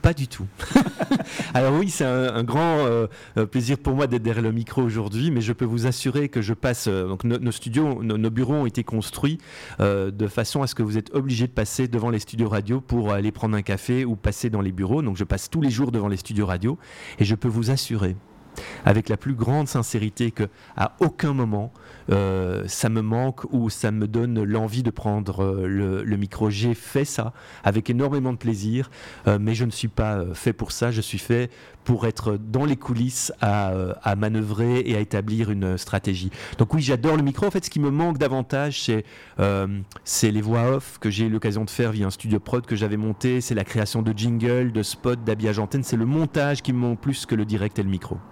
Pas du tout. Alors oui, c'est un grand plaisir pour moi d'être derrière le micro aujourd'hui, mais je peux vous assurer que je passe... donc nos studios, nos bureaux ont été construits de façon à ce que vous êtes obligé de passer devant les studios radio pour aller prendre un café ou passer dans les bureaux. Donc je passe tous les jours devant les studios radio et je peux vous assurer avec la plus grande sincérité que à aucun moment ça me manque ou ça me donne l'envie de prendre le micro. J'ai fait ça avec énormément de plaisir, mais je ne suis pas fait pour ça. Je suis fait pour être dans les coulisses à manœuvrer et à établir une stratégie. Donc oui, j'adore le micro. En fait, ce qui me manque davantage, c'est les voix off que j'ai eu l'occasion de faire via un studio prod que j'avais monté. C'est la création de jingles, de spots, d'habillage antenne. C'est le montage qui me manque plus que le direct et le micro.